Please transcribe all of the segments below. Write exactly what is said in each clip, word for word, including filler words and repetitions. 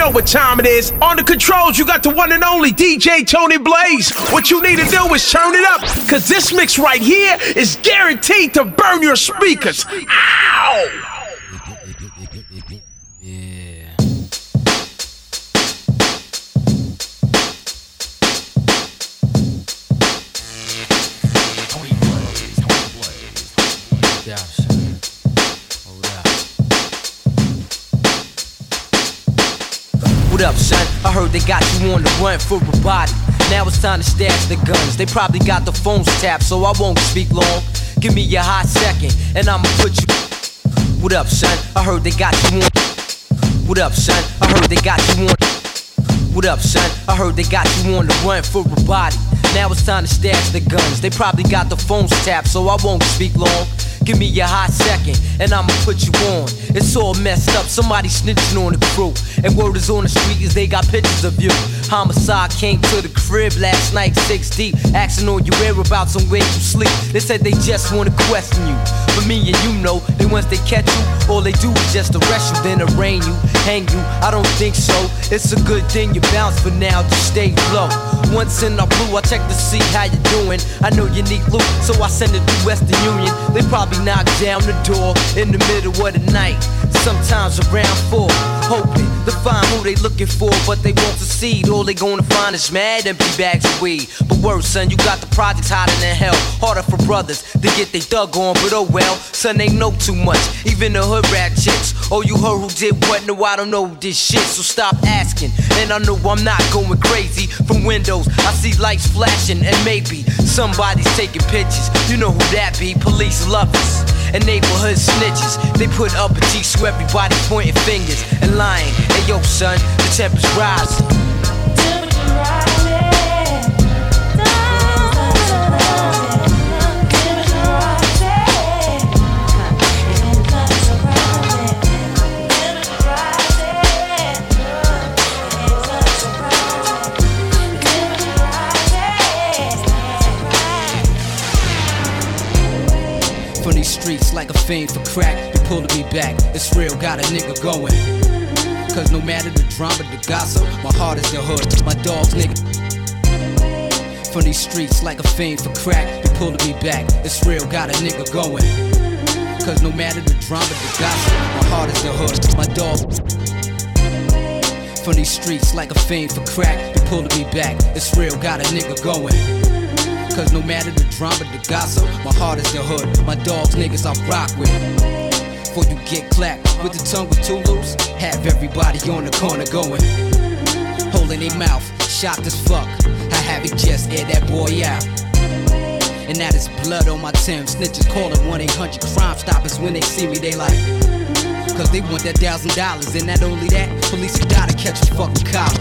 know what time it is. On the controls, you got the one and only D J Tony Blaze. What you need to do is turn it up, cause this mix right here is guaranteed to burn your speakers. Ow! What up, son? I heard they got you on the run for a body. Now it's time to stash the guns. They probably got the phones tapped, so I won't speak long. Give me a hot second, and I'ma put you. What up, son? I heard they got you on. What up, son? I heard they got you on. What up, son? I heard they got you on the run for a body. Now it's time to stash the guns. They probably got the phones tapped, so I won't speak long. Give me a hot second, and I'ma put you on. It's all messed up, somebody snitching on the crew. And word is on the street is they got pictures of you. Homicide came to the crib last night, six deep, asking on your whereabouts and where you sleep. They said they just wanna question you. But me and you know, that once they catch you, all they do is just arrest you, then arraign you, hang you. I don't think so. It's a good thing you bounce for now, just stay low. Once in our blue, I check to see how you doing. I know you need loot, so I send it to Western Union. They probably knock down the door in the middle of the night, sometimes around four, hoping to find who they looking for, but they won't succeed. All they gonna find is mad empty bags of weed. But worse, son, you got the projects hotter than hell. Harder for brothers to get they thug on, but oh well, son, they know too much. Even the hood rat chicks. Oh, you heard who did what? No, I don't know this shit, so stop asking. And I know I'm not going crazy. From windows, I see lights flashing, and maybe somebody's taking pictures. You know who that be? Police lovers and neighborhood snitches. They put up a G so everybody pointing fingers and lying. Hey yo, son, the temperature's rising. From these streets like a fiend for crack, they pulling me back. It's real, got a nigga going. Cause no matter the drama, the gossip, my heart is the hood, my dogs, nigga. From these streets like a fiend for crack, they pulling me back. It's real, got a nigga going. Cause no matter the drama, the gossip, my heart is the hood, my dogs. From these streets like a fiend for crack, they pulling me back. It's real, got a nigga going. Cause no matter the drama, the gossip, my heart is the hood, my dogs, niggas I rock with. Before you get clapped with the tongue with two loose, have everybody on the corner going, holding their mouth, shocked as fuck. I have it just air that boy out. And that is blood on my Tim. Snitches calling one eight hundred Crime Stoppers when they see me, they like, cause they want that thousand dollars. And not only that, police gotta catch a fucking collar.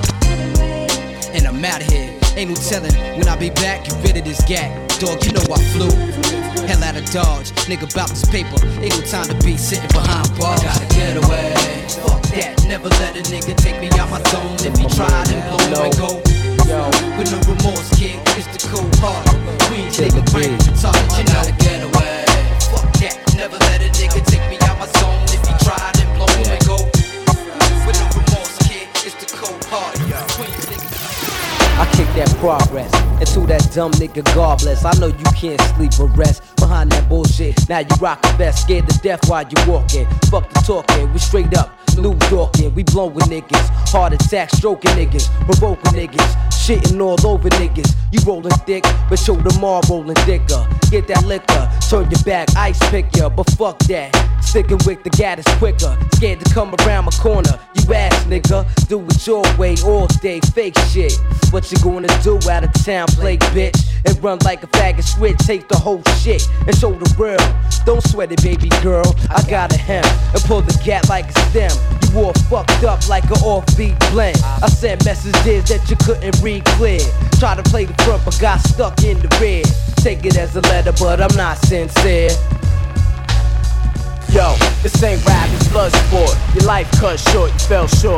And I'm outta here. Ain't no telling when I be back, get rid of this gag. Dog, you know I flew. Hell out of Dodge, nigga bout this paper. Ain't no time to be sitting behind bars. I gotta get away. Fuck that, never let a nigga take me out my zone. If he tried and blow him and go. Yo. With no remorse, kid, it's the cold heart. Queens, nigga, brain, talk, you know. I gotta get away. Fuck that, never let a nigga take me out my zone. If he tried and blow him and go. With no remorse, kid, it's the cold heart. Queens, nigga. I kick that progress into that dumb nigga godless. I know you can't sleep or rest behind that bullshit. Now you rock the vest, scared to death while you walking. Fuck the talking, we straight up New Yorkin', we blowin' niggas. Heart attack, stroking niggas, provoking niggas, shitting all over niggas. You rollin' thick, but show them all rollin' thicker. Get that liquor, turn your back, ice pick ya, but fuck that. Sticking with the gat is quicker. Scared to come around my corner, you ass nigga. Do it your way all day, fake shit. What you gonna do out of town, play bitch? And run like a faggot switch, take the whole shit and show the real. Don't sweat it, baby girl, I got a hem and pull the gat like a stem. You all fucked up like an offbeat blend. I sent messages that you couldn't read clear. Try to play the front but got stuck in the rear. Take it as a letter but I'm not sincere. Yo, this ain't rap, it's blood sport. Your life cut short, you fell short. The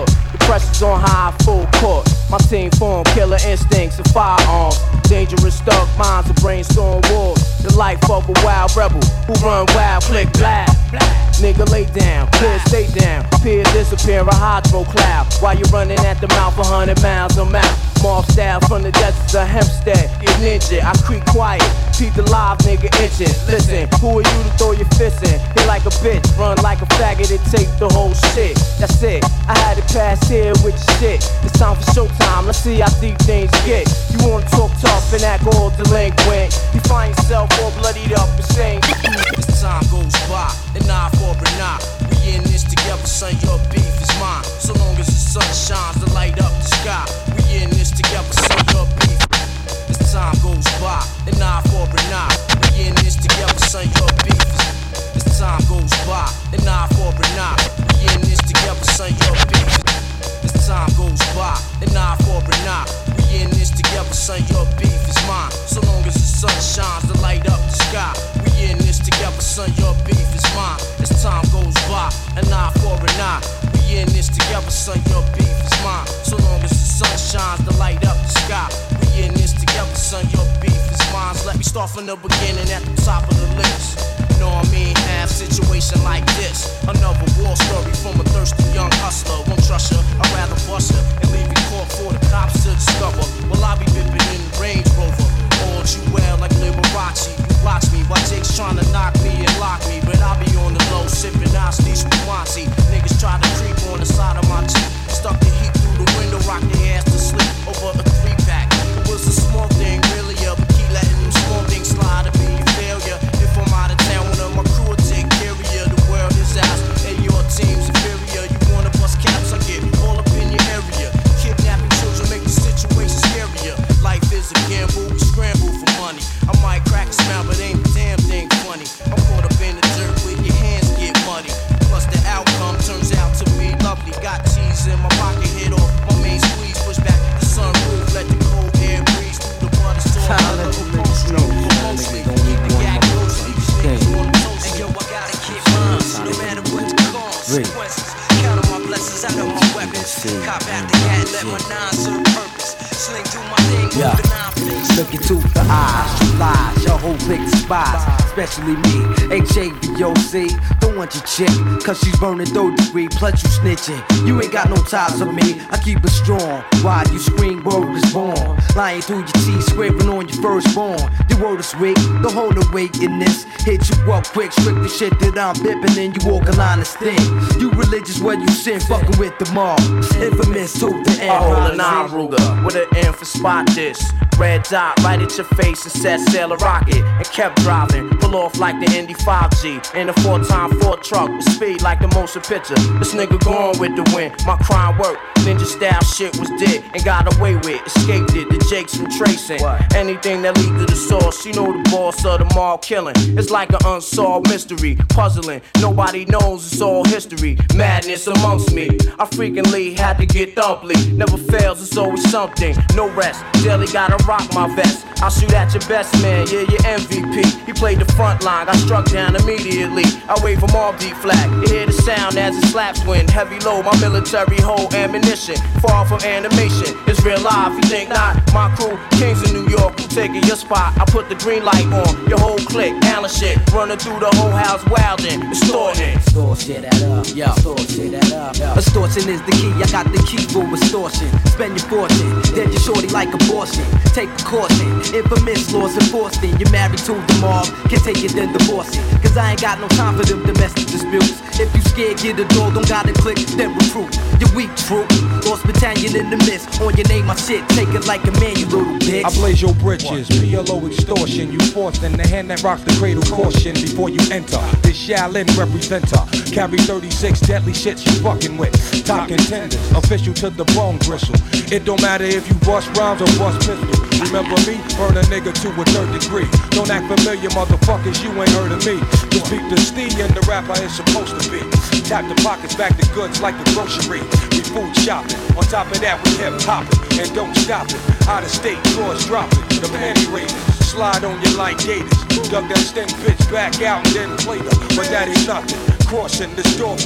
Pressure's on high, full court. My team form killer instincts and firearms. Dangerous thug minds and brainstorm wars. The life of a wild rebel who run wild, click black. Nigga lay down, clear stay down. Appear disappear a hydro cloud. While you running at the mouth a hundred miles a mile. Mob style from the deserts of Hempstead. You ninja, I creep quiet. Peep the live nigga itching. Listen, who are you to throw your fist in? Hit like a bitch, run like a faggot and take the whole shit. That's it, I had it pass here with your shit. It's time for showtime, let's see how deep things get. You wanna talk tough and act all delinquent. You find yourself all bloodied up and saying as time goes by, an eye for an eye. We in this together, son, your beef is mine. So long as the sun shines to light up the sky. We in this together, son, your beef. As time goes by, an eye for an eye. We in this together, son, your beef. As time goes by, an eye for an eye. We in this together, son, your beef. As time goes by, an eye for an eye. We in this together, son, your beef is mine. So long as the sun shines to light up the sky. We in this together, son, your beef is mine. As time goes by, an eye for an eye. We in this together, son, your beef is mine. So long as the sun shines to light up the sky. We in this together, son, your beef is mine. So let me start from the beginning at the top of the list. Know what I mean? Have situation like this. Another war story from a thirsty young hustler. Won't trust her, I'd rather bust her and leave you caught for the cops to discover. Well, I be whipping in the Range Rover. Hold you well like Liberace. You watch me while Jake's trying to knock me and lock me. But I be on the low, sipping ice, these Swansea. Niggas try to creep on the side of my Jeep. Stuck the heat through the window, rock their ass to sleep over a three pack. It was a small thing, really, yeah, but keep letting them small things slide and be a failure. If I'm out of town, one of my crew will take care of you. The world is ours, and your team's inferior. You wanna bust caps, I get all up in your area. Kidnapping children make the situation scarier. Life is a gamble, we scramble for money. I might crack a smile, but ain't a damn thing funny. I'm caught up in the dirt with your hands get muddy. Plus the outcome turns out to be lovely. Got cheese in my pocket, hit off my main squeeze. Push back the sunroof, let the cold air breeze through the butter store. Leather upholstery, mostly keep the gag closely. Niggas wanna toast me. Yo, I gotta keep mine, no matter what the consequences. Count on my blessings out of my weapons. Cop out the hat, let my nine serve purpose. Sling through my thing, yeah. With the nine fingers. Look into the eyes, you lies, your whole big despise, especially me, H A V O C. Don't want your chick, cause she's burning third degree, plus you snitching. You ain't got no ties on me, I keep it strong. Why you scream, word is born. Lying through your teeth, scraping on your firstborn. Your word is weak, don't hold the weight in this. Hit you up quick, strict the shit that I'm bipping, and you walk a line of sting. You religious where you sin, fucking with the mob. Infamous to the end. I hold a nine Ruger with an M for spot this. Red dot right at your face and set sail a rocket and kept driving. Pull off like the Indy five G in a four time Ford truck with speed like the motion picture. This nigga gone with the wind. My crime worked. Ninja style shit was dead and got away with. Escaped it. The Jakes from tracing. What? Anything that lead to the source. You know the boss of the mall killing. It's like an unsolved mystery. Puzzling. Nobody knows. It's all history. Madness amongst me. I frequently had to get thumply. Never fails. It's always something. No rest. Jelly gotta rock my vest. I'll shoot at your best man, yeah, your M V P. He played the front line, got struck down immediately. I wave him all D flag. You hear the sound as it slaps when heavy low. My military hold ammunition. Far from animation, it's real life. You think not? My crew, kings in New York, who taking your spot. I put the green light on your whole clique. Allen shit, running through the whole house, wildin', extorting. Store shit that up, yo. Store shit that up, yo. Extortion is the key. I got the key for extortion. Spend your fortune, then you shorty like abortion. Take precaution, infamous laws enforcing. You're married to the mob, can take it then divorce it. Cause I ain't got no time for them domestic disputes. If you scared, get a door, don't gotta click, then recruit. You're weak, troop. Lost battalion in the mist. On your name, my shit, take it like a man, you little bitch. I blaze your britches, P L O extortion. You forced in the hand that rocks the cradle caution before you enter. This Shaolin representer. Carry thirty-six deadly shits you fucking with. Top contenders, official to the bone gristle. It don't matter if you bust rounds or bust pistols. Remember me? Burn a nigga to a third degree. Don't act familiar, motherfuckers, you ain't heard of me. Just beat the steed and the rapper is supposed to be. Tap the pockets, back the goods like the grocery. We food shopping, on top of that we hip hopping. And don't stop it, out of state, drawers dropping. The panty raiders, slide on you like gators. Dug that stink bitch back out and then played her, but that ain't nothing. Crossing this door walking.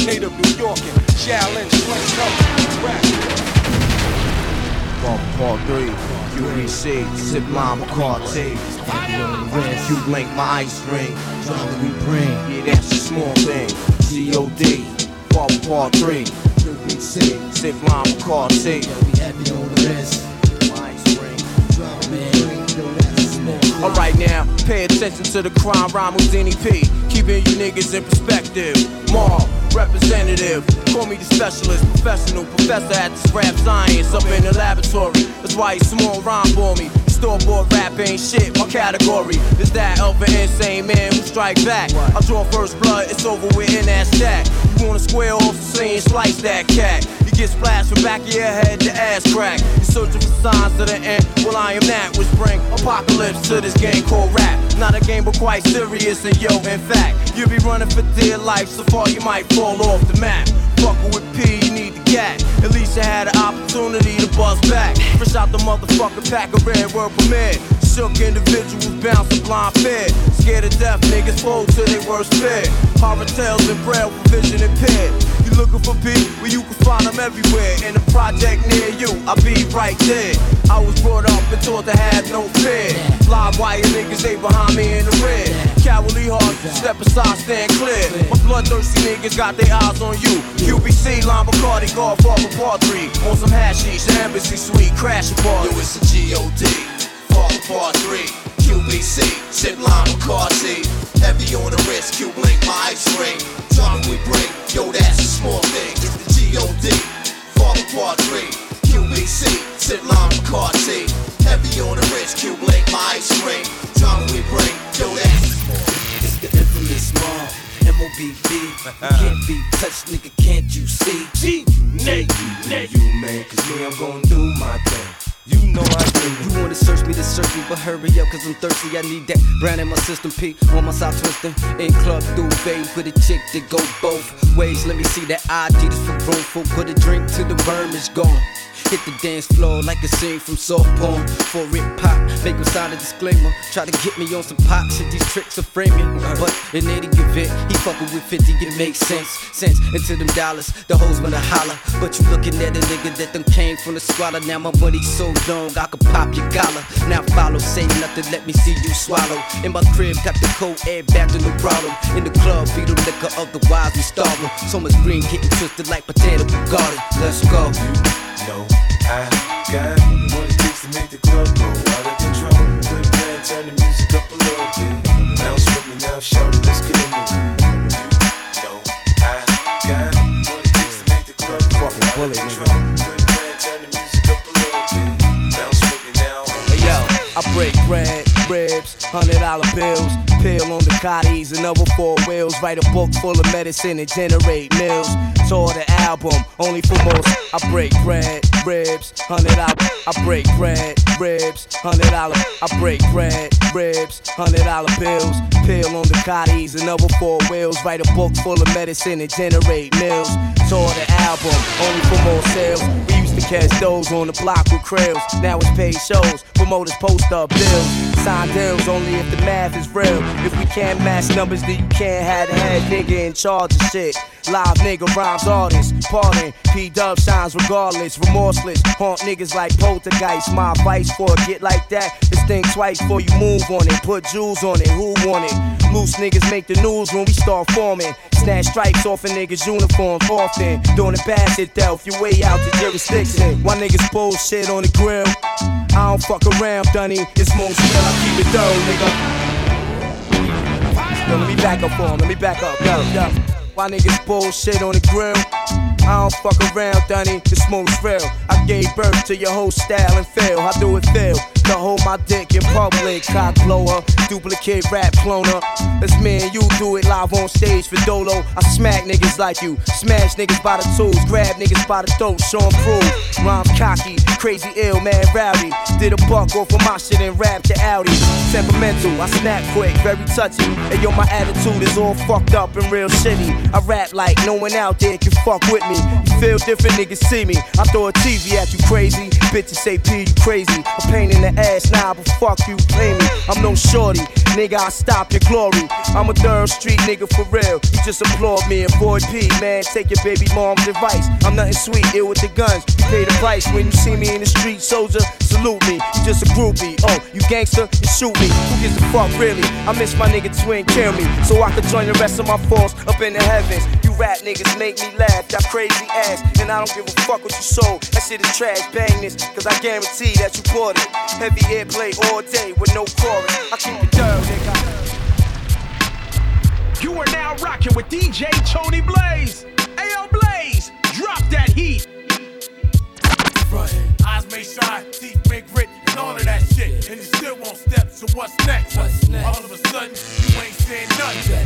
native New Yorker, Shaolin Slang Coach, rap. Part three, Q B C, Zip Line McCarty, Q-Link, my ice ring, Drama we bring, yeah, that's a small thing. C O D, part part three, Q B C, Zip Line McCarty, yeah, we happy on the rest. my ice ring. Drama we bring, yo, that's a small thing. Alright now, pay attention to the crime rhyme Houdini P, keeping you niggas in perspective. Marv, representative, call me the specialist, professional, professor at this rap science up in the laboratory. That's why you small rhyme for me. Store-bought rap ain't shit, my category is that of an insane man who strike back. I draw first blood, it's over with in that stack. You wanna square off the scene, slice that cat. You get splashed from back of your head to ass crack. You're searching for signs of the end, well I am that, which bring apocalypse to this game called rap. Not a game but quite serious, and yo, in fact, you'll be running for dear life, so far you might fall off the map. Fuckin' with P, you need the gat. At least you had an opportunity to buzz back. Fresh out the motherfucking pack of red word permit. Shook individuals bouncing blind fear. Scared to death, niggas fold to their worst fear. Horror tales and braille for vision impaired. You looking for P? Well, you can find them everywhere. In a project near you, I'll be right there. I was brought up and taught to have no fear. Fly wire niggas, they behind me in the rear. Cowardly heart, step aside, stand clear. My bloodthirsty niggas got their eyes on you. Q B C, Line McCarty, Godfather Part three. On some hashish, embassy suite, crashing party. Yo, it's a G O D, Father Part three, Q B C, Zip Line McCarty. Heavy on the wrist, Q-Link, my ice ring. Drama we bring, yo, that's a small thing. It's the G O D, Father Part three, Q B C, Zip Line McCarty. Heavy on the wrist, Q-Link, my ice ring. Drama we bring, yo, that's a small thing. It's the infamous Marv, M O B B. Can't be touched, nigga, can't you see? G, Nate, Nate. You man, cause me, I'm gon' do my thing. You know I do. You wanna search me to search me, but hurry up, cause I'm thirsty. I need that brand in my system, P. On my side twisting. In club, through babe, with a chick that go both ways. Let me see that I D, this for room full. Put a drink till the worm is gone. Hit the dance floor like a scene from soft porn. For it pop, make them sign a disclaimer. Try to get me on some pop shit, these tricks are framing. But in any event, he fucking with fifty, it makes sense. Sense into them dollars, the hoes wanna holler. But you looking at a nigga that done came from the squalor. Now my money's so long, I could pop your collar. Now follow, say nothing, let me see you swallow. In my crib, got the cold air back in the bottle. In the club, beat the liquor, otherwise we starve. So much green getting twisted like potato garden. Let's go. No, I got what it takes to make the club go out of control. Quit playing, turn the music up a little bit. Bounce with me now, shout it, let's get in the room. No, I got what it takes to make the club go out of control. Quit playing, turn the music up a little bit. Bounce with me now. Hey yo, I break bread, ribs, hundred dollar bills. Pill on the cotties and other four wheels. Write a book full of medicine and generate mills. Tour the album, only for most. I break bread, ribs, hundred dollar. I break bread, ribs, hundred dollar. I break bread, ribs, hundred dollar bills. Pill on the cotties and other four wheels. Write a book full of medicine and generate mills. Tour the album, only for more sales. We used to catch those on the block with krills. Now it's paid shows, promoters post up bills. Sign deals only if the math is real. If we can't match numbers, then you can't have the head nigga in charge of shit. Live nigga rhymes artists, pardon. P-Dub shines regardless, remorseless. Haunt niggas like poltergeist. My advice for a get like that is think twice before you move on it. Put jewels on it, who want it? Loose niggas make the news when we start forming. Snatch stripes off a niggas' uniforms often. Doing the pass it Delph, you way out the jurisdiction. Why niggas bullshit on the grill? I don't fuck around, Dunny. It's most real, I keep it thorough, nigga. Yo, let me back up for him, let me back up, yo, yo. Why niggas bullshit on the grill? I don't fuck around, Dunny, the smoke's real. I gave birth to your whole style and feel. How do it feel to hold my dick in public? Cock blower, duplicate rap cloner. That's me and you do it live on stage for Dolo. I smack niggas like you, smash niggas by the tools, grab niggas by the throat, show 'em proof. Rhymes cocky, crazy ill, mad rowdy. Did a buck off of my shit and rap to Audi. Temperamental, I snap quick, very touchy. And yo, my attitude is all fucked up and real shitty. I rap like no one out there can fuck with me. You feel different, niggas see me. I throw a T V at you, crazy. Bitches say P, you crazy. A pain in the ass, nah, but fuck you, play me. I'm no shorty, nigga, I stop your glory. I'm a third street nigga for real. You just applaud me, avoid P, man. Take your baby mom's advice. I'm nothing sweet, ill with the guns. You pay the price when you see me in the street, soldier. Salute me, you just a groupie. Oh, you gangster, you shoot me. Who gives a fuck, really? I miss my nigga Twin, kill me. So I could join the rest of my force up in the heavens. You rap niggas make me laugh, y'all crazy ass. And I don't give a fuck what you sold. That shit is trash, bang this, cause I guarantee that you bought it. Heavy airplay all day with no chorus. I keep it down, nigga. You are now rocking with D J Tony Blaze. Ayo Blaze, drop that heat. Frontin', eyes may shine, teeth may grit, and all of that shit. And you still won't step, so what's next? What's next? All of a sudden, you ain't saying nothing.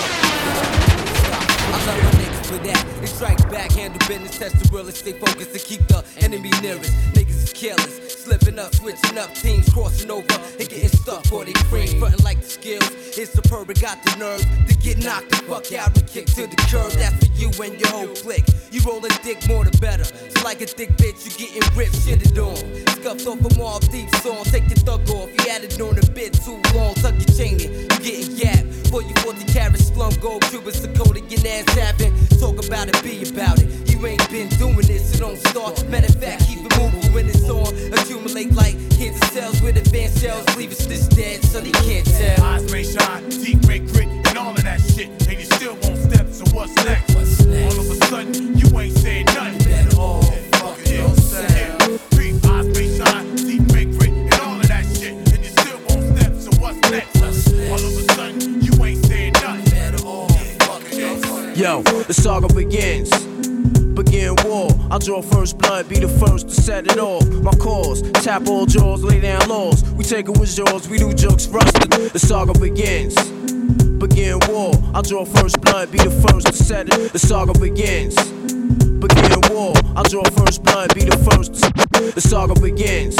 I love my niggas for that. They strike back, handle business, test the realest, stay focused to keep the enemy nearest. Niggas is careless, slipping up, switching up, teams crossing over and getting stuck for they cream. Frontin' like the skills, it's superb, it got the nerve to get knocked the fuck out and kick to the curb. That's for you and your whole clique. You rollin' dick more the better. So like a thick bitch, you getting ripped, shitted on. Scuffed off from all deep song, take your thug off. You had it on a bit too long, tuck your chain in, you getting yapped. For you forty carats, slum gold, Cubans, Dakota, your ass tapping. Talk about it, be about it. You ain't been doing this, so don't start. Matter of fact, keep it moving when it's on. Accumulate like cancer cells with advanced cells. Leave us this dead, so they can't tell. Eyes may shine, teeth may grit, and all of that shit. And you still won't step, so what's next? What's next? All of a sudden, you ain't saying nothing. Better all fucking yourself. Yeah. Beef, eyes may shine, teeth may grit, and all of that shit. And you still won't step, so what's next? What's next? All of a sudden, you ain't saying nothing. Better all fucking yourself. Yo, the saga begins. Begin war. I'll draw first blood, be the first to set it off. My cause, tap all jaws, lay down laws. We take it with yours, we do jokes rusted. The saga begins. Begin war. I'll draw first blood, be the first to set it. The saga begins. Begin war. I'll draw first blood, be the first to the saga begins.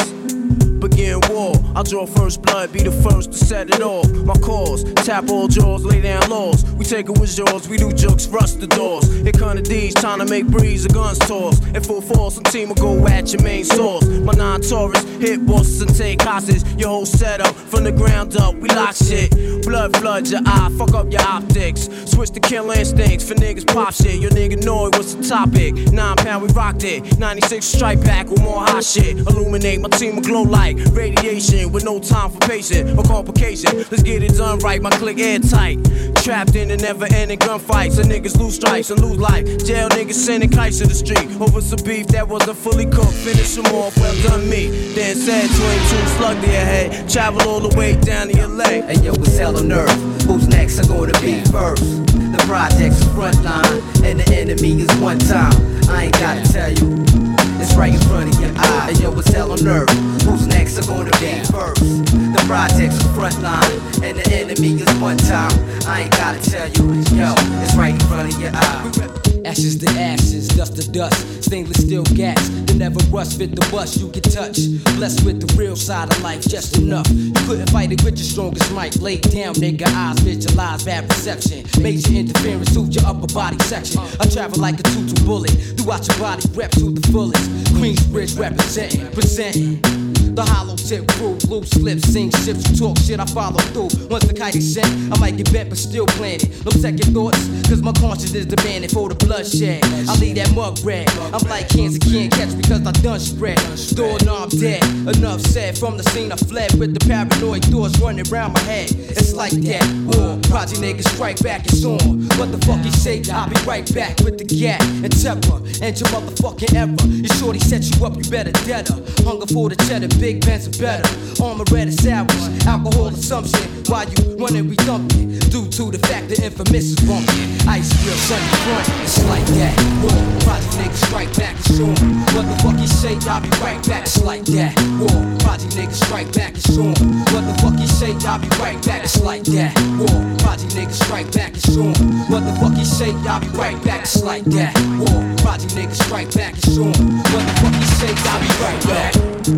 Begin war. I'll draw first blood, be the first to set it off. My cause, tap all jaws, lay down laws. We take it with yours, we do jokes, rust the doors. Here come the D's, trying to make breeze, the guns toss. In full force, some team will go at your main source. My non-Taurus, hit bosses and take hostages. Your whole setup, from the ground up, we lock shit. Blood floods your eye, fuck up your optics. Switch to kill instincts, for niggas pop shit. Your nigga know it was the topic. Nine pound, we rocked it. ninety-six strike back with more hot shit. Illuminate, my team will glow like radiation with no time for patient or complication. Let's get it done right, my click airtight. Trapped in the never-ending gunfights, and niggas lose stripes and lose life. Jail niggas sending kites to the street over some beef that wasn't fully cooked. Finish them off, well done me. Then said twenty-two slug to your head, travel all the way down to your leg. Hey yo, it's hell on earth. Who's next are gonna be first? The project's the front line, and the enemy is one time. I ain't gotta tell you. It's right in front of your eye. Hey yo, it's hell on earth. Who's next are gonna be first? The project's the front line, and the enemy is one time. I ain't gotta tell you. Yo, it's right in front of your eye. Ashes to ashes, dust to dust, stainless steel gas. They never rust, fit the bus you can touch. Blessed with the real side of life, just enough. You couldn't fight it with your strongest might. Lay down, nigga, eyes visualize, bad perception. Major interference to your upper body section. I travel like a two-two bullet, throughout your body, rep to the fullest. Queensbridge representing, presenting. The hollow tip crew, loose lips, sing ships, you talk shit, I follow through. Once the kite is sent, I might get bent but still planted. No second thoughts, cause my conscience is demanding for the bloodshed. I leave that mug red. I'm like cancer, can't catch because I done spread. Doorknob dead, enough said. From the scene I fled with the paranoid thoughts running around my head. It's like that, war, project niggas strike back, it's on. What the fuck you say, I'll be right back with the gat and temper. And your motherfucking error. Your shorty set you up, you better dead her. Hunger for the cheddar, big Benz are better. Armor red and sours, alcohol assumption. While you running, we thumping. Due to the fact the infamous is bumping. Ice grill, sunny front, it's like that. War, project niggas strike back, it's on. What the fuck you say, I'll be right back, it's like that. War, project niggas strike back, it's on. What the fuck you say, I'll be right back, it's like that. War, project niggas strike back, it's on. What the fuck you say, I'll be right back, it's like that. War, project niggas strike back, it's on. What the fuck you say, I'll be right back.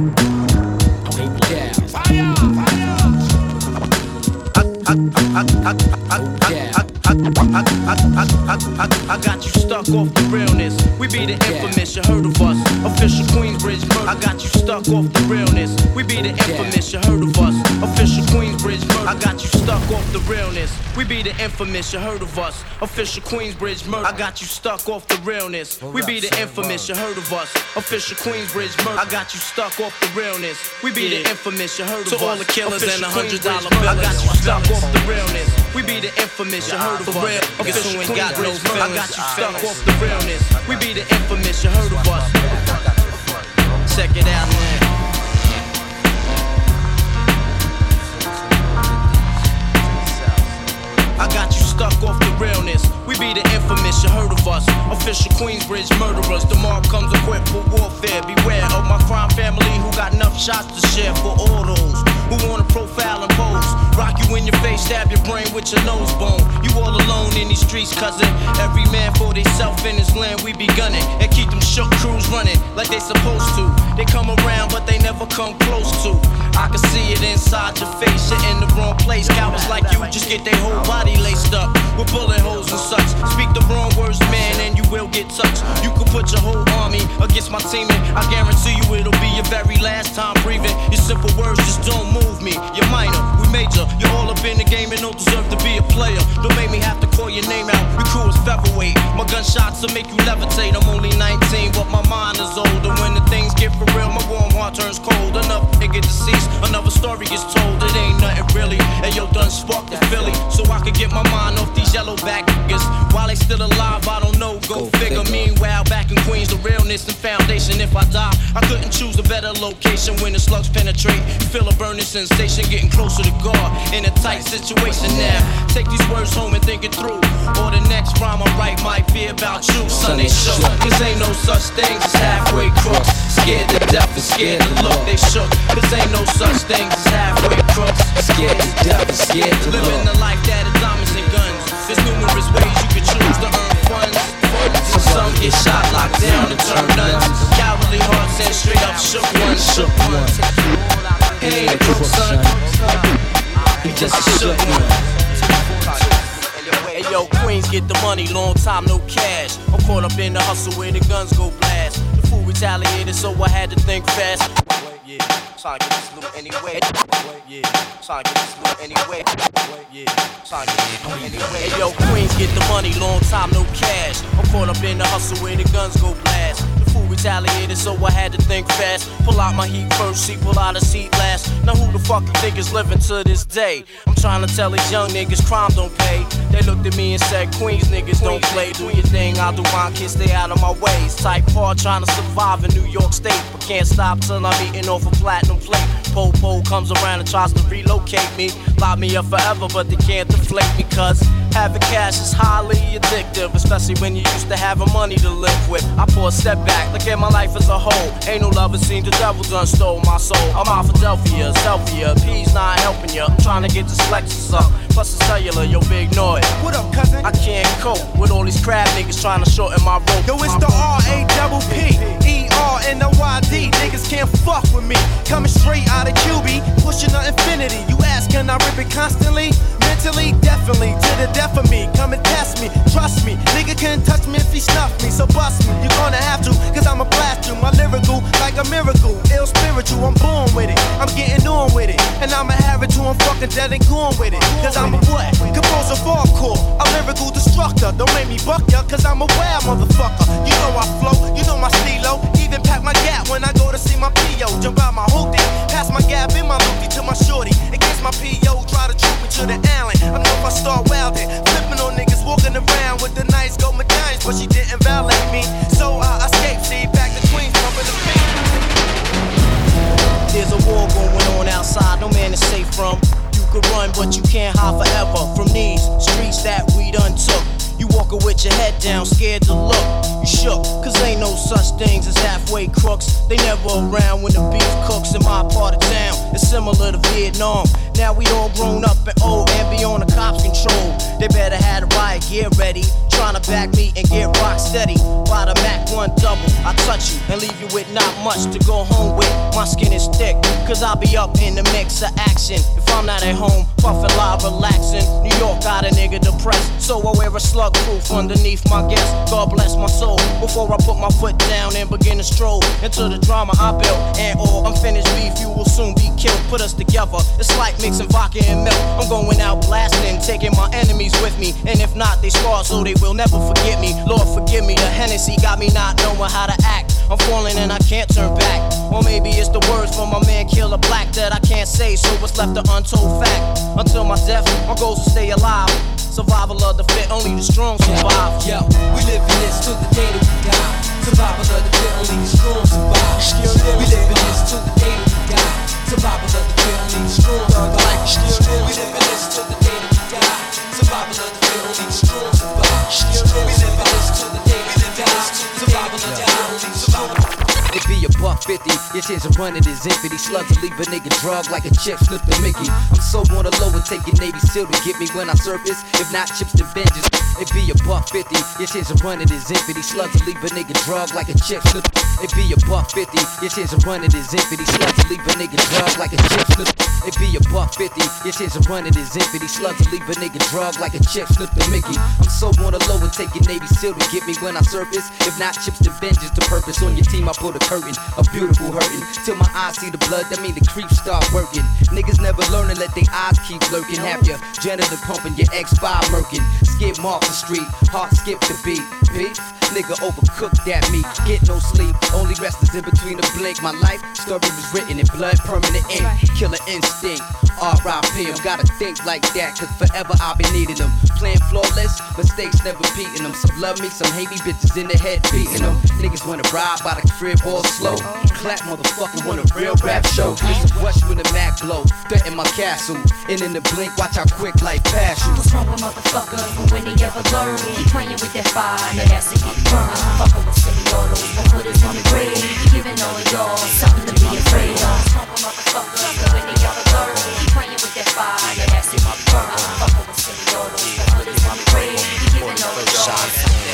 Yeah. Fire! Fire! I, I, I, I, I, I got you stuck off the realness. We be the infamous, you heard of us. Official Queensbridge murder. I got you stuck off the realness. We be the infamous, you heard of us. Official Queensbridge murder. I got you stuck off the realness. We be the infamous, you heard of us. Official Queensbridge murder. I got you stuck off the realness. We be the infamous, you heard of us. Official Queensbridge murder. I got you stuck off the realness. We be the infamous, you heard of us. To all the killers and the hundred dollar bills. I got you stuck off the realness. We be the infamous, you heard of us. Official Queensbridge murder. I got you stuck off the realness. We be the infamous, you heard of us. Check it out, man. I got you stuck off the realness. We be the infamous, you heard of us. Official Queensbridge murderers. The mob comes equipped for warfare. Beware of my crime family who got enough shots to share for all those who wanna profile and pose. Rock you in your face, stab your brain with your nose bone. You all alone in these streets, cousin. Every man for theyself in his land, we be gunning. And keep them shook crews running like they supposed to. They come around, but they never come close to. I can see it inside your face, you're in the wrong place. Cowards like you just get their whole body laced up with bullet holes and such. Speak the wrong words, man, and you will get touched. You could put your whole army against my team, and I guarantee you it'll be your very last time breathing. Your simple words just don't move me. You're minor, we major. You're all up in the game and don't deserve to be a player. Don't make me have to call your name out. Your crew is featherweight. My gunshots will make you levitate. I'm only nineteen, but my mind is older. When the things get for real, my warm heart turns cold. Enough nigga deceased, another story gets told. It ain't nothing really. And yo done sparked the Philly, so I could get my mind off these yellow back niggas. While they still alive, I don't know. Go, Go figure. figure. Meanwhile, back in Queens, the realness and foundation. If I die, I couldn't choose a better location. When the slugs penetrate, you feel a burning sensation, getting closer to God in a tight situation now. Take these words home and think it through, or the next rhyme I write might be about you. Son, they shook, cause ain't no such thing as halfway crooks. Scared to death and scared to look, they shook. Cause ain't no such thing as halfway crooks. Scared to death and scared to look. Living the life that is diamonds and guns. There's numerous ways you can choose to earn funds. Some get shot, locked down, and turn nuns. Cowardly hearts and straight up shook ones. Shook ones. He ain't a crook, son. He just a shook one. Hey yo, Queens get the money, long time no cash. I'm caught up in the hustle where the guns go blast. The fool retaliated, so I had to think fast. Yeah, trying to get this loot anyway. Yeah, trying to get this loot anyway. Yeah, trying to get this loot anyway. Hey yo, Queens get the money, long time no cash. I'm caught up in the hustle where the guns go blast. The fool retaliated, so I had to think fast. Pull out my heat first, see, pull out a seat last. Now who the fuck you think is living to this day? I'm trying to tell these young niggas crime don't pay. They looked at me and said, Queens niggas don't play. Do your thing, I'll do mine, kids stay out of my ways. Type hard trying to survive in New York State, but can't stop till I'm eating off a platinum plate. Po-po comes around and tries to relocate me. Lock me up forever, but they can't deflate me. Cause having cash is highly addictive, especially when you used to having money to live with. I pour a step back, look at my life as a whole. Ain't no lover seen, the devil done stole my soul. I'm out Philadelphia, Zelphia, P's not helping ya. I'm trying to get this Lexus up, plus the cellular, yo big noise. What up, cousin? I can't cope with all these crab niggas trying to shorten my rope. Yo, it's the R A double P, E R N O Y D. Niggas can't fuck with me. Coming straight out of Q B, pushing the infinity. You ask, can I rip it constantly? Mentally, definitely, to the death of me. Come and test me, trust me. Nigga can't touch me if he snuff me, so bust me. You're gonna have to, cause I'm a blast you. My lyrical, like a miracle. Ill spiritual, I'm born with it. I'm getting on with it. And I'ma have it till I'm fucking dead and gone with it. Cause I'm a what? Composer for a core, a lyrical destructor. Don't make me buck ya, cause I'm a wild motherfucker. You know I flow, you know my stilo. Even pack my gap when I go to see my P O. Jump out my hoopty, pass my gap in my loopy to my shorty. In case my P O try to troop me to the alley. I know if I start wildin', flipping on niggas, walking around with the nice gold medallions, but she didn't violate me. So I escaped, see, back to Queens, pumping the beat. There's a war going on outside, no man is safe from. You could run, but you can't hide forever from these streets that we done took. You walking with your head down, scared to look. You shook, cause ain't no such things as halfway crooks. They never around when the beef cooks in my part of town. It's similar to Vietnam. Now we all grown up and old and be on the cops' control. They better have the riot gear ready, trying to back me and get rock steady. By the Mac one double, I touch you and leave you with not much to go home with. My skin is thick, cause I'll be up in the mix of action. If I'm not at home, puffin' live, relaxing. New York got a nigga depressed, so I wear a slug proof underneath my guest. God bless my soul, before I put my foot down and begin to stroll into the drama I built. And all unfinished beef, you will soon be killed. Put us together, it's like mixing vodka and milk. I'm going out blasting, taking my enemies with me. And if not, they scar so they will never forget me. Lord forgive me, the Hennessy got me not knowing how to act. I'm falling and I can't turn back. Or maybe it's the words from my man Killer Black that I can't say, so it's left an untold fact. Until my death, my goals will stay alive. Survival of the fit, only the strong survive. Yo, we live in this till the day that we die. Survival of the fit, only the strong survive. We live in this till the day that we die. Survival of the fit, only the strong survive. We live in this till the day that we die. Survival of the fit, only the strong survive. We live in this till the day that we die. Survival of the fit, only the strong survive. It be a buck fifty, your chance of running is empty. Slugs will leave a nigga drug like a chip slip the Mickey. I'm so on the low and taking Navy SEAL to get me when I surface. If not chips to vengeance, it be a buck fifty, your chance of running is empty. Slugs will leave a nigga drug like a chip slip. It be a buck fifty, your chance of running is empty. Slugs will leave a nigga drug like a chip slip. It be a buck fifty, your chance of running is empty. Slugs will leave a nigga drug like a chip slip the Mickey. I'm so on the low and taking Navy SEAL to get me when I surface. If not chips to vengeance, the purpose on your team I put a curtain, a beautiful hurting. Till my eyes see the blood, that mean the creeps start working. Niggas never learning, let their eyes keep lurking. Have your janitor pumping, your X five murking. Skip off the street, heart skip the beat. Beef, nigga overcooked that meat. Get no sleep, only rest is in between the blink. My life story was written in blood, permanent ink. Killer instinct, R I P I'm gotta think like that, cause forever I'll be needing them. Playing flawless, mistakes never beating them. Some love me, some hate me, bitches in the head beating them. Niggas wanna ride by the crib all slow. Clap motherfucker want a real rap show. It's a rush when the Mac blow, threaten my castle. And in the blink, watch how quick life pass you. What's wrong with motherfuckers when they ever learn? Keep playing with that fire, that ass to get burned. Fucking with semi-autos, my foot is on the grave. Giving all of y'all something to be afraid of. What's wrong with motherfuckers when they ever learn? Keep playing with that fire, that ass to get burned. Fucking with semi-autos, my foot is on the grave. Giving all of y'all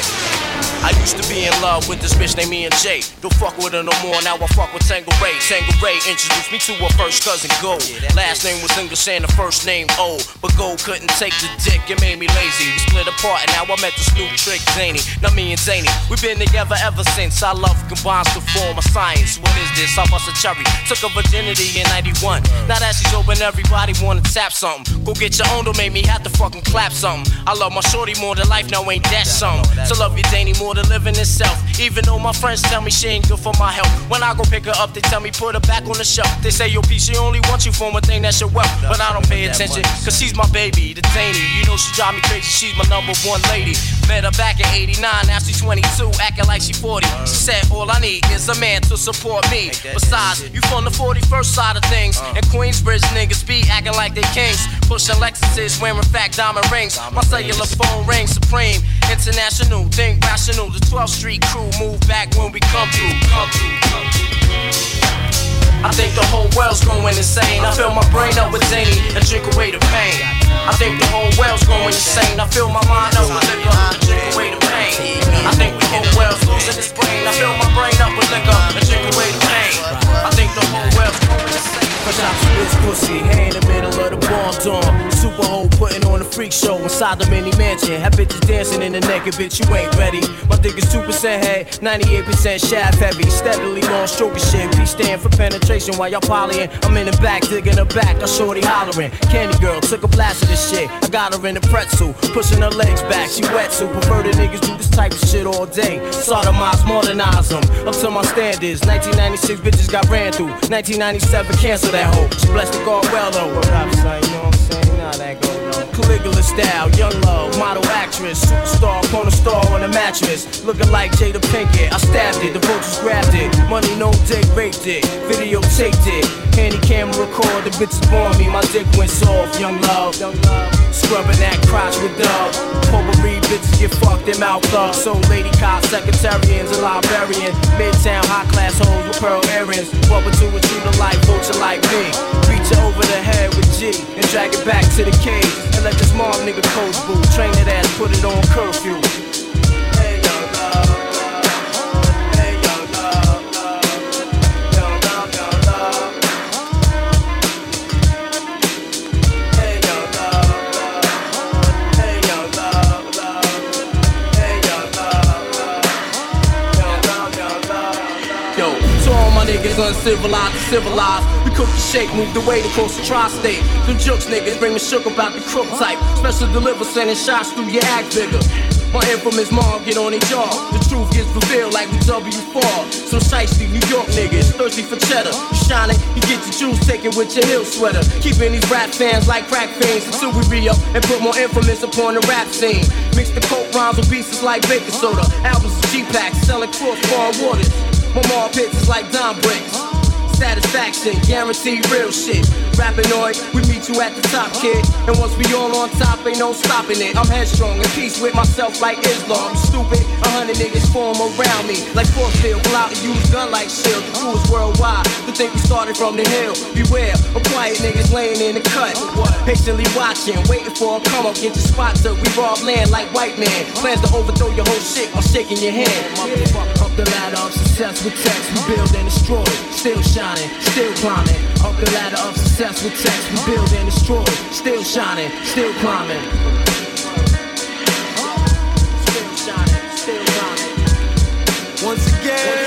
I used to be in love with this bitch named Mia J. Don't fuck with her no more, now I fuck with Tango Ray. Tango Ray introduced me to her first cousin Gold. Last name was English and the first name O. But Gold couldn't take the dick, it made me lazy. We split apart and now I met this new trick, Zany. Now me and Zany, we've been together ever since. Our love combines to form a science. What is this? I bust a cherry, took her virginity in ninety-one. Now that she's open, everybody wanna tap something. Go get your own, don't make me have to fucking clap something. I love my shorty more than life, now ain't that something? So love you Zany more than living itself. Even though my friends tell me she ain't good for my health. When I go pick her up, they tell me put her back on the shelf. They say, yo, P, she only wants you for one thing, that's your wealth. But I don't pay attention, cause she's my baby, the Zany. You know she drive me crazy, she's my number one lady. Met her back in eighty-nine, now she's twenty-two, acting like she forty. She said, all I need is a man to support me. Besides, you from the forty-first side of things. And Queensbridge niggas be acting like they kings. Pushing Lexuses, wearing fat diamond rings. My cellular phone rings supreme. International, think rational. The twelfth Street crew move back when we come through. Come through, come through. I think the whole world's going insane. I fill my brain up with Zany and drink away the pain. I think the whole world's going insane. I fill my mind up with liquor and drink away the pain. I think the whole world's losing its brain. I fill my brain up with liquor and drink away the pain. I think the whole world's going insane. Cause I spit pussy, hey, in the middle of the bomb dorm. Super hoe putting on a freak show inside the mini mansion. Have bitches dancing in the naked, bitch, you ain't ready. My dick is two percent head, ninety-eight percent shaft heavy. Steadily long stroking shit, P stand for penetration while y'all polying. I'm in the back, digging her back, I shorty hollering. Candy girl, took a blast of this shit. I got her in a pretzel, pushing her legs back, she wet so perverted niggas do this type of shit all day. Sodomize, modernize them, up to my standards. nineteen ninety-six bitches got ran through, nineteen ninety-seven cancel that hoe. She blessed the God well though. What up, son? You know what I'm saying? Nah, that goes on. Caligula style, young love, model actress, superstar, corner star on a mattress. Looking like Jada Pinkett, I stabbed it, the vultures grabbed it. Money, no dick, raped it, videotaped it. Handy camera record, the bitches born me, my dick went soft, young love. Scrubbing that crotch with dub. Potpourri bitches get fucked, them out plugs. So lady cops, secretarians, a librarian. Midtown high class hoes with pearl earrings. Bubble to a true to life, vulture like me. Reach her over the head with G and drag it back to the cage. And let this mob nigga coach boo. Train that ass, put it on curfew. Hey young love, hey young love, niggas uncivilized and civilized. We cook the shake, move the weight across the tri-state. Them jokes niggas bring me shook about the crook type. Special deliver sending shots through your act bigger. My infamous mom get on their jaw. The truth gets revealed like we W four. Some shiesty New York niggas thirsty for cheddar. You shining, you get your juice taken with your heel sweater. Keeping these rap fans like crack fiends until we re-up and put more infamous upon the rap scene. Mix the coke rhymes with pieces like baking soda. Albums of G-Packs selling crossbar waters. My mom pits is like Don bricks. Satisfaction, guaranteed real shit. Rappinoid, we meet you at the top, kid. And once we all on top, ain't no stopping it. I'm headstrong, in peace with myself like Islam. Stupid, a hundred niggas form around me. Like Forcefield, pull out and use gun like shield. The crew is worldwide, to think we started from the hill. Beware, of quiet niggas laying in the cut. Patiently watching, waiting for a come up, get your spot up. We rob land like white man. Plans to overthrow your whole shit while shaking your hand. Up the ladder of success with text, we build and destroy. Still shining, still climbing. Up the ladder of success with text, we build and destroy. Still shining, still climbing. Still shining, still climbing. Once again,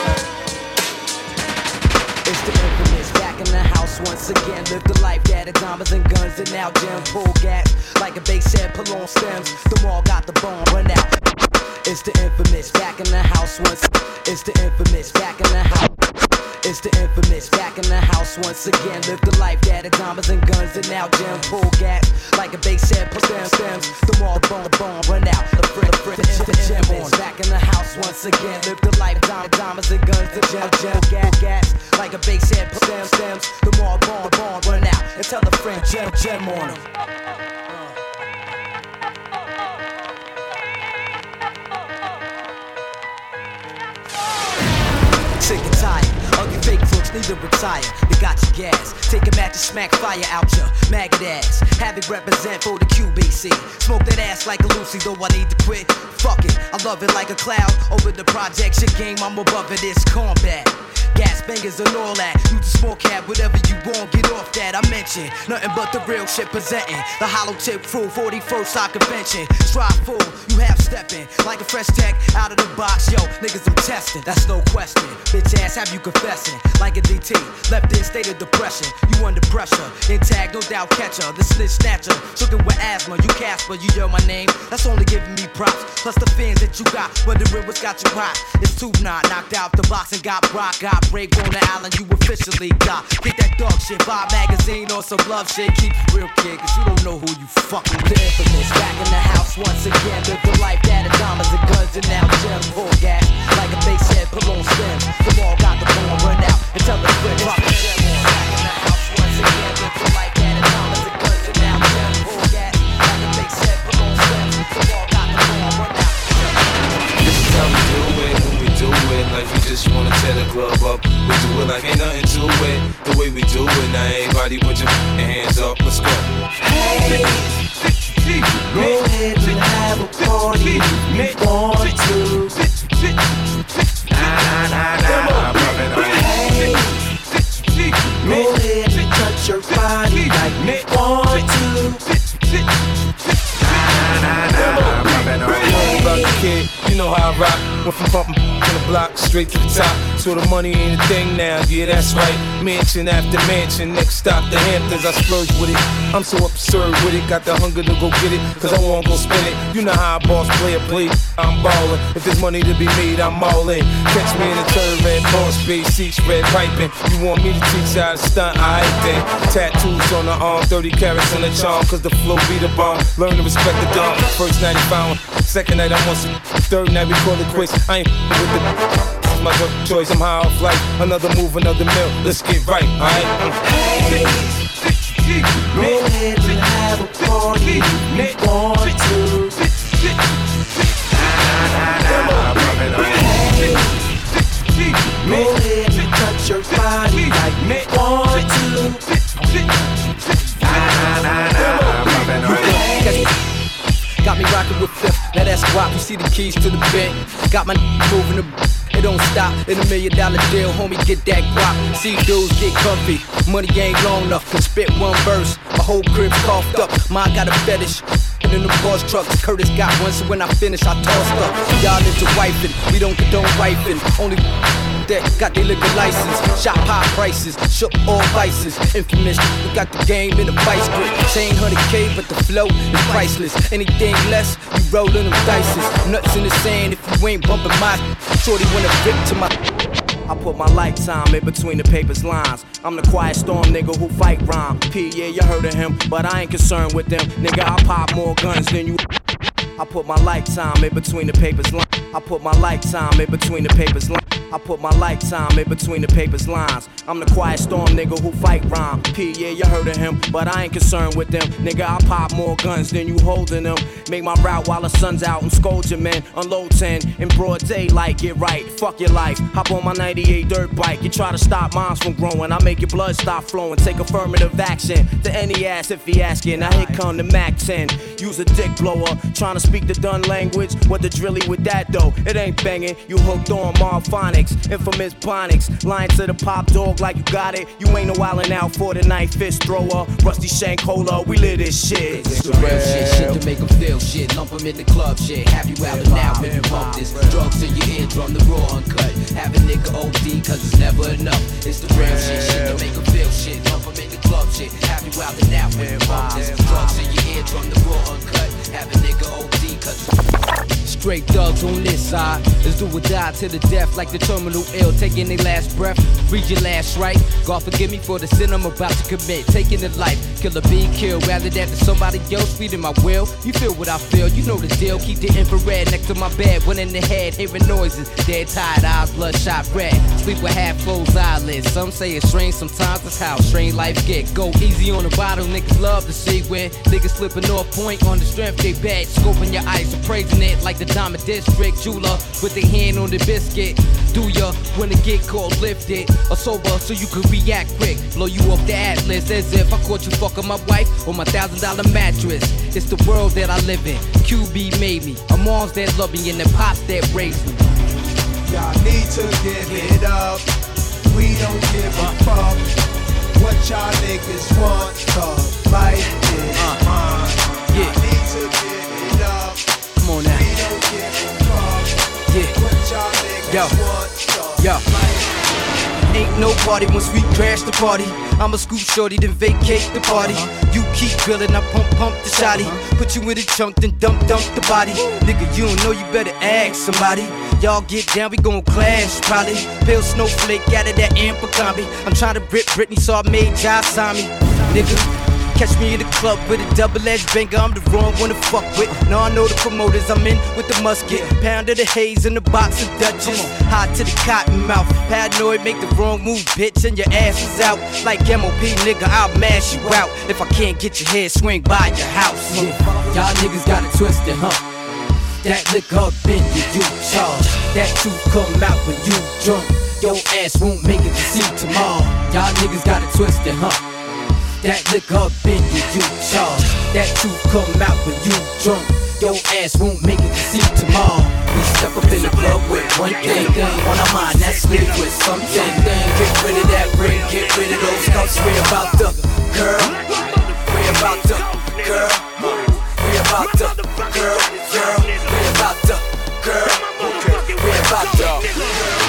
it's the infamous back in the house once again. Live the life that the diamonds and guns and now jam pull gas. Like a bass head, pull on stems. The mall got the bomb run out. It's the infamous back in the house once. It's the infamous back in the house. It's the infamous back in the house once again. Live the life that the diamonds and guns and now jam pull gas. Like a bass head, pull stems, stems. The mall bomb, the bomb run out. The friend, the friend, the infamous back in the house once again. Live the life, diamond, diamonds and guns and jam, jam, gas, gas. Like a bass head, pull stems, stems. The mall bomb, the bomb run out. And tell the friend, jam, jam on them. Sick and tired, ugly fake folks need to retire. They got your gas, take a match and smack fire out your maggot ass. Have it represent for the Q B C. Smoke that ass like a Lucy, though I need to quit. Fuck it, I love it like a cloud. Over the project, your game, I'm above it, it's combat. Gas bangers and all that. Use the small cab, whatever you want, get off that. I mentioned nothing but the real shit presenting. The hollow tip crew, forty-first High Convention. Strive full, you half stepping like a fresh tech out of the box. Yo, niggas I'm testing, that's no question. Bitch ass, have you confessing like a D T? Left in state of depression, you under pressure. Intact, no doubt catcher, the snitch snatcher. Shookin' with asthma, you Casper, you yell my name. That's only giving me props. Plus the fans that you got, wondering what's got you hot. It's too not knocked out the box and got rock, got break on the island, you officially got. Get that dog shit, buy a magazine or some love shit. Keep it real, kid, cause you don't know who you fucking with. The infamous back in the house once again. Live the life that the diamonds and guns and now gem full gas. Like a bass head, pull on stems. The ball got the bomb run out and tell the friend rock the gem on. Back in the house once again. Live the life that the diamonds and guns and now gem full gas. Like a bass head, pull on stems. The ball got the bomb run out. This is how we do it when we do it. Like we just wanna tear the club up. We do it like ain't nothing to it. The way we do it, now everybody put your hands up. Let's go. Hey, go ahead and have a party if you want to. Nah, nah, nah, nah. Hey, go ahead and touch your body like you want to. Nah, nah, nah, nah. About the kid, you know how I rock. Went from bumping on the block straight to the top. So the money ain't a thing now, yeah, that's right. Mansion after mansion, next stop the Hamptons. I splurge with it, I'm so absurd with it. Got the hunger to go get it, cause I wanna go spend it. You know how a boss player play, I'm ballin'. If there's money to be made, I'm all in. Catch me in the third red ball space, seats red piping. You want me to teach you how to stunt, I ain't then. Tattoos on the arm, thirty carats in the charm, cause the flow be the bomb. Learn to respect the dog. First night he found, second night I want some. Third night we call it quits. I ain't with the my choice. I'm high off life. Another move, another meal. Let's get right, alright? Hey, go ahead and have a party if you want to. Nah, nah, nah. Hey, go ahead and touch your body like you want to. Nah, nah, nah. Got me rockin' with Fifth, now that's guap. You see the keys to the bank. Got my moving the. It don't stop in a million dollar deal, homie, get that guap. See dudes get comfy, money ain't long enough to spit one verse. My whole crib's coughed up, mine got a fetish. riding in the boss trucks. Curtis got one, so when I finish, I toss up. Y'all into wiping, we don't condone wiping. Only that got their liquor license. Shop high prices, shook all vices. Infamous, we got the game in a vice grip. Chain one hundred K, but the flow is priceless. Anything less, you rollin' them dices. Nuts in the sand if you ain't bumping my. Shorty wanna rip to my. I put my lifetime in between the paper's lines. I'm the quiet storm nigga who fight rhyme. P, yeah, you heard of him, but I ain't concerned with them. Nigga, I pop more guns than you. I put my lifetime in between the paper's lines. I put my lifetime in between the paper's lines. I put my lifetime in between the paper's lines. I'm the quiet storm nigga who fight rhyme. P, yeah, you heard of him, but I ain't concerned with them. Nigga, I pop more guns than you holding them. Make my route while the sun's out and scold your men. Unload ten in broad daylight, get right. Fuck your life. Hop on my ninety-eight dirt bike. You try to stop mines from growing. I make your blood stop flowing. Take affirmative action to any ass if he asking. Now here come the Mac ten. Use a dick blower. Trying to speak the done language. What the drilly with that though? It ain't banging. You hooked on Marphonics. Infamous Bonics. Lying to the pop dog like you got it. You ain't no wildin' out for the night. Fist thrower. Rusty Shank Cola. We live this shit. It's the real shit. Shit to make them feel shit. Lump them in the club shit. Have you out and out when you bump this. Drugs in your eardrum. The raw uncut. Have a nigga O D cause it's never enough. It's the real shit. Shit to make them feel shit. Lump them in the club shit. Have you out and out when you bump this. Drugs in your eardrum. The raw uncut. Have a nigga O D cause straight thugs on this side. Let's do or die to the death like the terminal ill. Taking their last breath. Read your last right. God forgive me for the sin I'm about to commit. Taking the life. Killer being killed. Rather than to somebody else feeding my will. You feel what I feel. You know the deal. Keep the infrared next to my bed. One in the head. Hearing noises. Dead tired eyes. Bloodshot red. Sleep with half closed eyelids. Some say it's strange. Sometimes it's how strange life get. Go easy on the bottle. Niggas love to see when niggas slipping off point on the strength they bad. Scoping your eyes. Appraising it like the Diamond District jeweler with their hand on the biscuit. Do ya when it get called lifted or sober so you can react quick? Blow you off the atlas as if I caught you fucking my wife on my thousand dollar mattress. It's the world that I live in. Q B made me. A moms that love me and the pops that raised me. Y'all need to give it up. We don't give a fuck what y'all niggas want. Cause life is uh, mine. Yeah. Y'all need to give it up. Come on now. We don't give a fuck Yeah. what y'all niggas Yo. want. Cause Yo. life Ain't no party once we crash the party. I'ma scoop shorty, then vacate the party. You keep grilling, I pump, pump the shotty. Put you in a trunk, then dump, dump the body. Nigga, you don't know, you better ask somebody. Y'all get down, we gon' clash, probably. Pale snowflake out of that amper combi. I'm tryna rip Britney, so I made Josh sign me. Nigga, catch me in the club with a double-edged banger, I'm the wrong one to fuck with. Now I know the promoters, I'm in with the musket. Pound of the haze in the box of Dutchess. Hot to the cotton mouth. Paranoid, make the wrong move, bitch, and your ass is out. Like M O P, nigga, I'll mash you out. If I can't get your head, swing by your house. Yeah. Y'all niggas got it twisted, huh? That liquor up in you, you charge. That truth come out when you drunk. Your ass won't make it to see tomorrow. Y'all niggas got it twisted, huh? That liquor up in you, you charge. That truth come out when you drunk. Your ass won't make it to see tomorrow. We step up in the club with one thing on our mind, that's lit with something. Get rid of that ring, get rid of those cups. We about the girl, we about the girl, we about the girl, girl, we about the girl, we about the girl.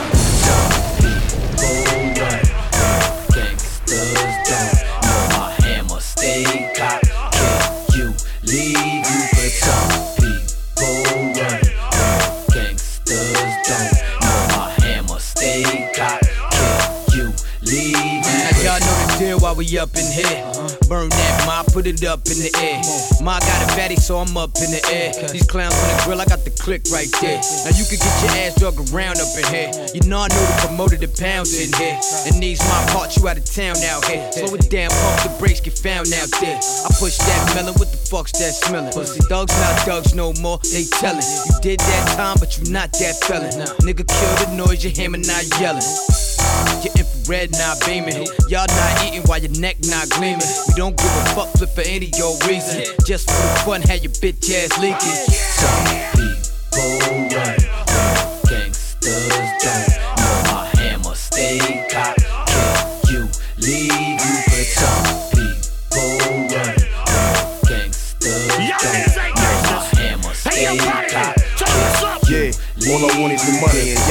While we up in here, burn that mop, put it up in the air. Ma got a fatty, so I'm up in the air. These clowns on the grill, I got the click right there. Now you can get your ass drug around up in here. You know I know the promoter, the pounds in here. And these my parts, you out of town out here. Slow it down, pump the brakes, get found out there. I push that melon, what the fuck's that smelling? Pussy thugs not thugs no more, they tellin'. You did that time, but you not that felon. Nigga kill the noise, your hammer not yelling. Your infrared not beaming. Y'all not eating while your neck not gleaming. We don't give a fuck flip for any of your reason. Just for the fun, have your bitch ass leaking. Some people run, gangsters don't. Know my hammer stay cocked. Kill you, leave you. But some people run, gangsters don't.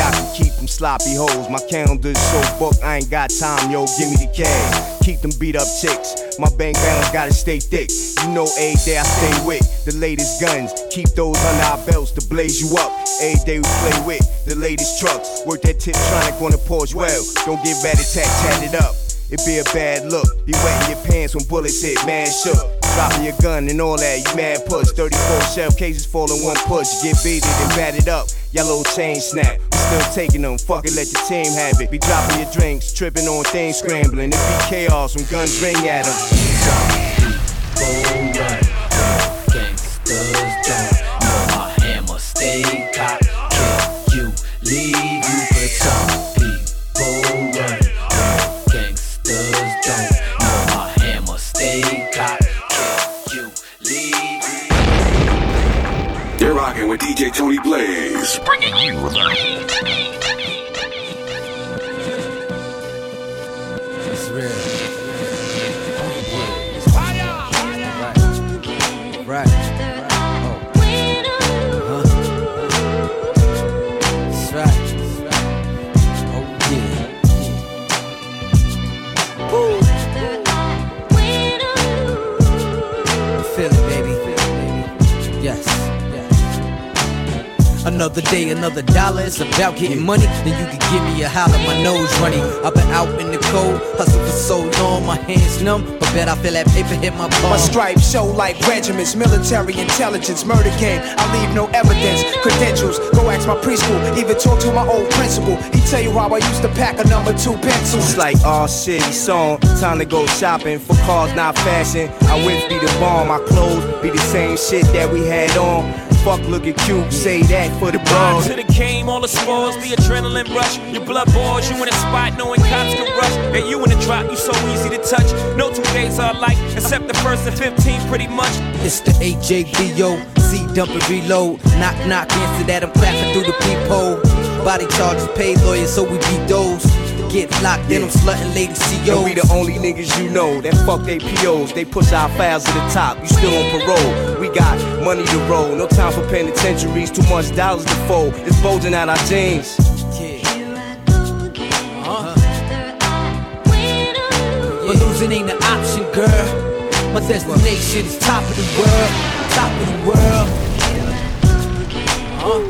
I can keep them sloppy hoes. My calendar's so booked, I ain't got time, yo, give me the cash. Keep them beat up chicks, my bank balance gotta stay thick. You know every day I stay with the latest guns. Keep those under our belts to blaze you up. Every day we play with the latest trucks. Work that Tiptronic on the porch well. Don't get rat-a-tat, tat it up. It be a bad look. Be wetting your pants when bullets hit, man shook. Dropping your gun and all that, you mad push. thirty-four shell cases fall in one push. Get beated and batted up, yellow chain snap. We still taking them, fuck it, let your team have it. Be dropping your drinks, tripping on things, scrambling. It be chaos when guns ring at them. Gangsters don't know my hammer stay cocked. Kill you, leave you for some people run. Gangsters don't know my hammer stay cocked. Kill you, leave you. You're rocking with D J Tony Blaze, bringing you the heat. It's real. Right. Oh. Uh-huh. That's right. Oh yeah. Woo. Feel it, baby. Yes. Another day, another dollar. It's about getting money. Then you can give me a holler. My nose running. I've been out in the cold, hustle for so long. My hands numb, but bet I feel that paper hit my palm. My stripes show like regiments, military intelligence, murder game. I leave no evidence, credentials. Go ask my preschool, even talk to my old principal. He tell you how I used to pack a number two pencil. It's like all shit, he's on. Time to go shopping for cars, not fashion. I whip be the bomb, my clothes be the same shit that we had on. Fuck looking cute, say that for the bros. To the game, all the spores, the adrenaline rush. Your blood boils, you in a spot, knowing cops can rush. And you in the drop, you so easy to touch. No two days are alike, except the first and fifteenth, pretty much. It's the A J V O, C dump and reload. Knock, knock, answer that, I'm clapping through the peephole. Body charges, paid lawyers, so we beat those. Get locked in, I'm slutting lady C Os. And we the only niggas you know that fuck they P Os. They push our files to the top, you still on parole. We got money to roll, no time for penitentiaries. Too much dollars to fold, it's bulging out our jeans. Uh-huh. But losing ain't an option, girl. My destination is top of the world, top of the world. Uh-huh.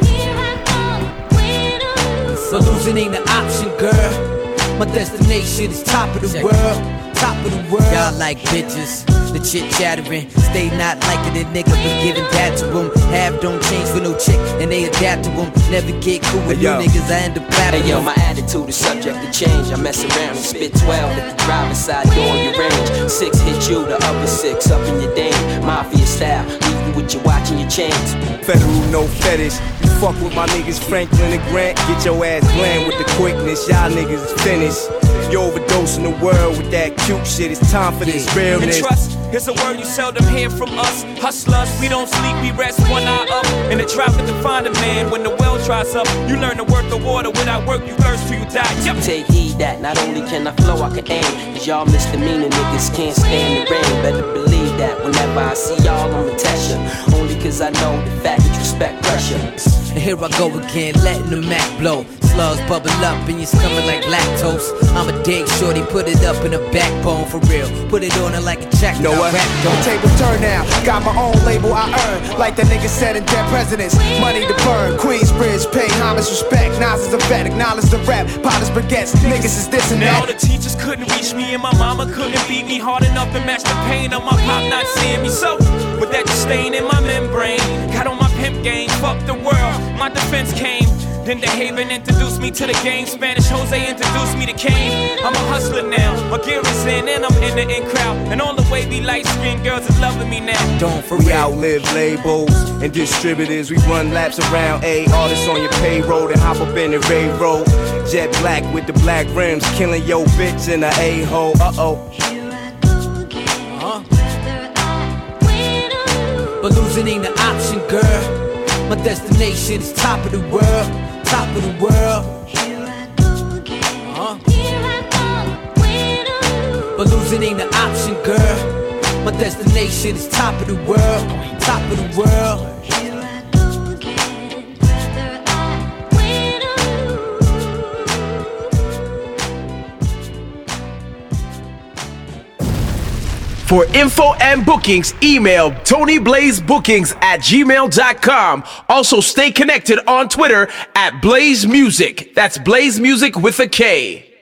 But losing ain't an option, girl. My destination is top of the world, top of the world. Y'all like bitches, the chit chattering. Stay not liking it, nigga, but giving that to them. Have don't change for no chick, and they adapt to them. Never get cool with hey, you niggas, I end up clapping. Hey yo, my attitude is subject to change. I mess around and spit twelve at the driver's side door of your range. Six hit you, the other six up in your dame. Mafia style, leave you with your watch and your chains. Federal, no fetish. You fuck with my niggas Franklin and Grant, get your ass bland with the quickness. Y'all niggas is finished. You overdosing the world with that cute shit. It's time for this realness. And trust is a word you seldom hear from us. Hustlers, we don't sleep, we rest one eye up. In the traffic to find a man when the well dries up. You learn to work the water, without work you thirst till you die. Yep. Take heed that not only can I flow, I can aim. Cause y'all misdemeanor niggas can't stand the rain. Better believe that whenever I see y'all I'ma test ya. Only cause I know the fact that you respect pressure. And here I go again, letting the Mac blow. Slugs bubble up in your stomach like lactose. I'm a dig shorty, put it up in a backbone for real. Put it on her like a check. Know what? The tables turn now. Got my own label I earn. Like the nigga said in Dead Presidents. Money to burn. Queensbridge, pay homage, respect. Nas is a vet, acknowledge the rap. Potters, baguettes, niggas is this and now that. Now the teachers couldn't reach me and my mama couldn't beat me hard enough to match the pain of my pop not seeing me. So, with that stain in my membrane, got on my pimp game, fuck the world. My defense came. Then the Haven introduced me to the game. Spanish Jose introduced me to Kane. I'm a hustler now. My gear is in and I'm in the in crowd. And all the way we light-skinned girls is loving me now. Don't for we outlive labels and distributors. We run laps around A artists on your payroll. Then hop up in the railroad. Jet black with the black rims. Killing your bitch in a A-hole. Uh-oh. Uh-huh. But losing ain't an option, girl. My destination is top of the world, top of the world. Uh-huh. But losing ain't an option, girl. My destination is top of the world, top of the world. For info and bookings, email TonyBlazeBookings at gmail dot com. Also, stay connected on Twitter at Blaze Music. That's Blaze Music with a K.